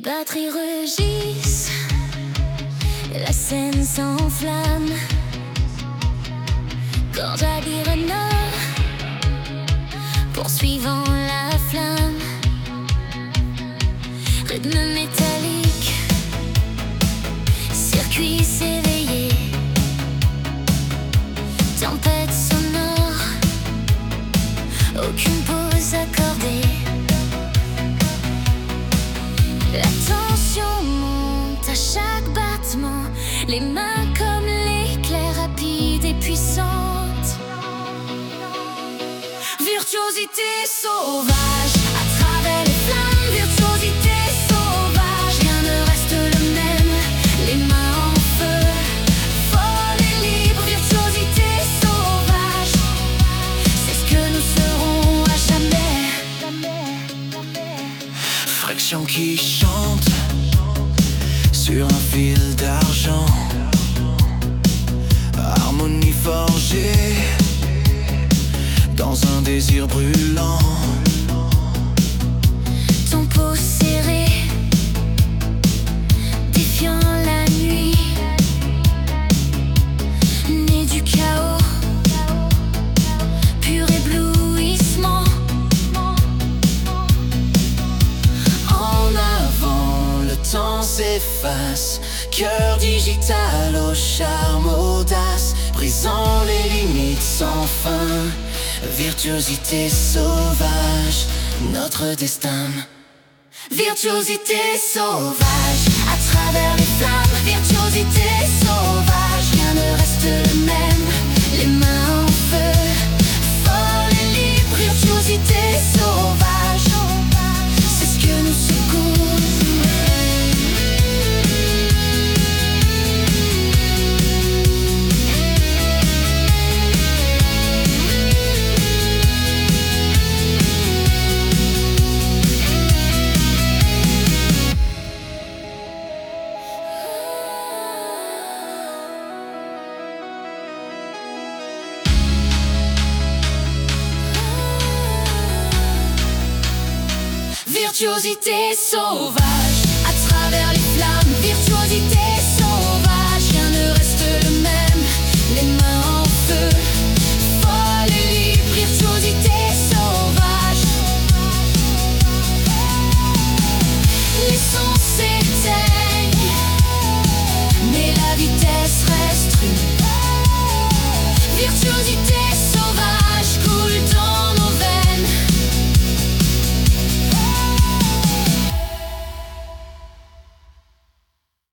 batteries rugissent, la scène s'enflamme. Corde à Guirana, poursuivant la flamme. Rythme métallique, circuit s'éveiller. Tempête sonore, aucune pause accordée. La tension monte à chaque battement, les mains comme l'éclair rapide et puissante. Virtuosité sauvage, à travers les flammes, virtuosité sauvage. Rien ne reste le même, les mains en feu, folle et libre. Virtuosité sauvage, c'est ce que nous serons à jamais. Fraction qui chante sur un fil d'argent, harmonie forgée dans un désir brûlant. Tempo serré, défiant la nuit, né du chaos, pur éblouissement. En avant, le temps s'efface, cœur digital au charme audace, brisant les limites sans fin. Virtuosité sauvage, notre destin. Virtuosité sauvage, à travers les flammes. Virtuosité sauvage, rien ne reste le même, les mains en feu, folle et libre. Virtuosité sauvage, c'est ce que nous secoue. Virtuosité sauvage, à travers les flammes. Virtuosité sauvage, rien ne reste le même, les mains